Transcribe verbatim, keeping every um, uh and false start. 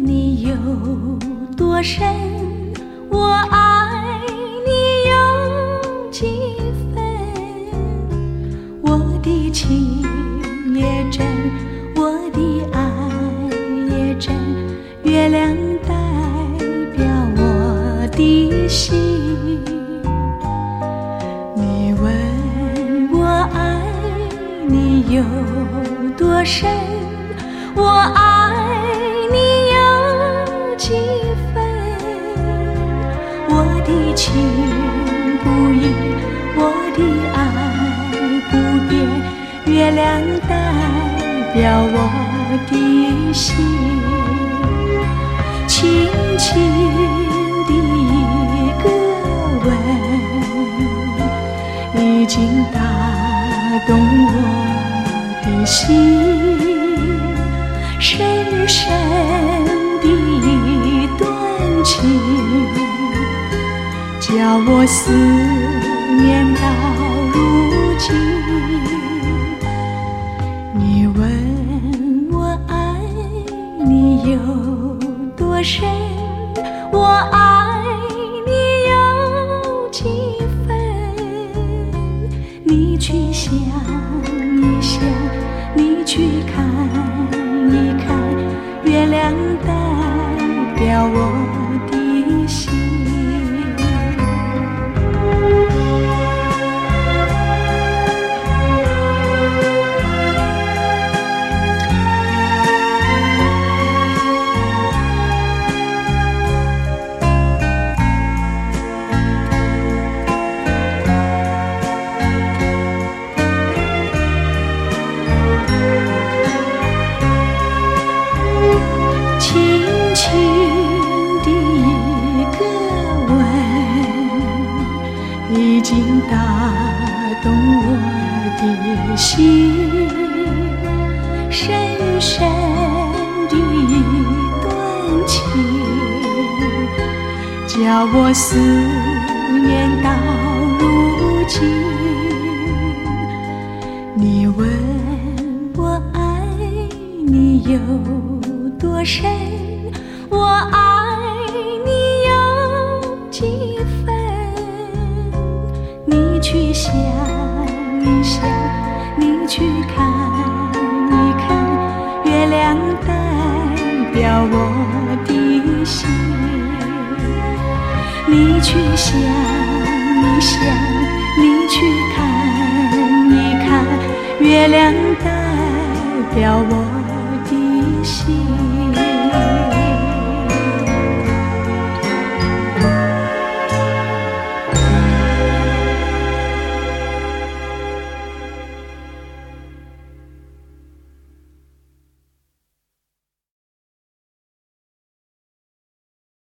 你有多深，我爱你有几分。我的情也真，我的爱也真，月亮代表我的心。你问我爱你有多深，我爱你有几分。我的情不移，我的爱不变，月亮代表我的心。轻轻的一个吻，已经打动我的心。深深的一段情，叫我思念到如今。你问我爱你有多深，我爱你有几分。你去想一想，你去看一看，月亮代表我的心。已经打动我的心，深深的一段情，叫我思念到如今。你问我爱你有多深，我爱你有几分。你去想一想，你去看一看，月亮代表我的心。你去想一想，你去看一看，月亮